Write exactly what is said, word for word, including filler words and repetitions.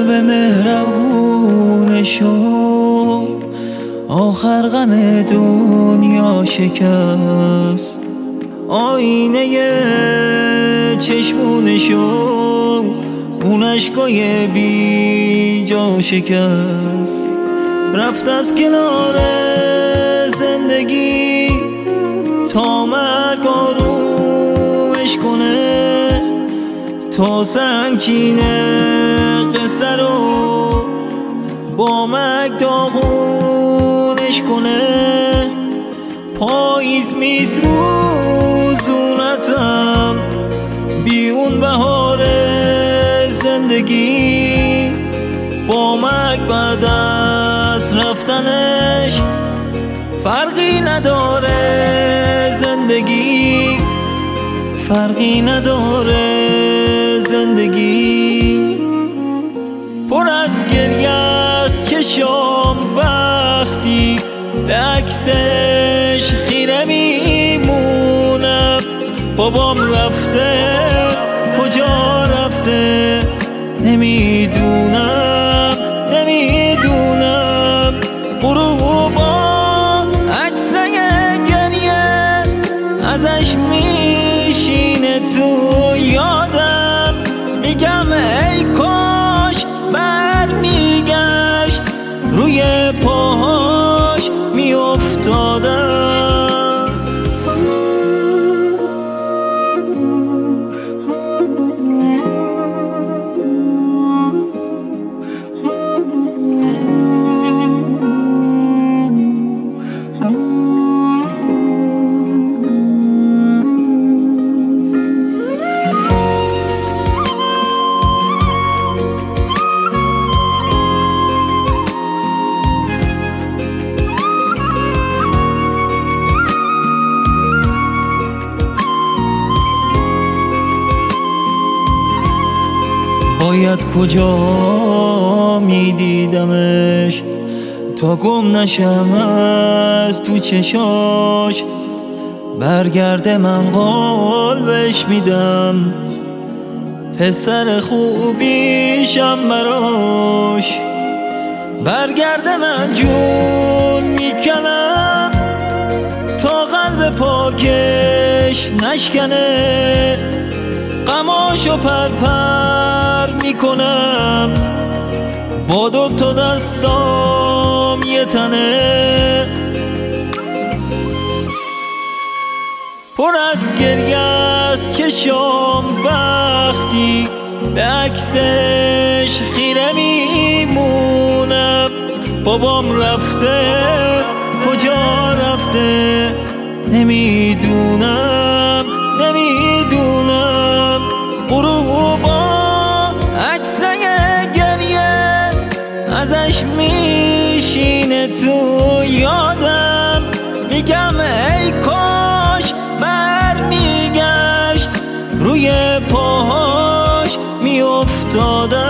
قلب مهربونشو آخر غم دنیا شکست، آینه چشمونشو اون عشقای بی جا شکست. رفت از کنار زندگی تا مرگ آرومش کنه، تا سنگینه قصه رو با مرگ داغونش کنه. پاییز میسوزونتم بی اون بهار زندگی، با مرگ بعد از رفتنش فرقی نداره زندگی، فرقی نداره زندگی. پر از گریه از چشام وقتی به عکسش خیره میمونم. بابام رفته کجا رفته نمیدونم نمیدونم. غروبا عکسه گریه ازش میشینه تو یادم، میگم ای کاش برمیگشت روی پاهاش میافتادم. باید کجا میدیدمش تا گم نشم از تو چشاش. برگرده من قلبش میدم، پسر خوبیشم براش. برگرده من جون میکنم تا قلب پاکش نشکنه، غماشو پر پر میکنم با دو تا دستام یه تنه. پر از گریه از چشام وقتی به عکسش خیره میمونم. بابام رفته کجا رفته نمیدونم نمیدونم. غروبا عکسه گریه ازش میشینه تو یادم، میگم ای کاش برمیگشت روی پاهاش میافتادم.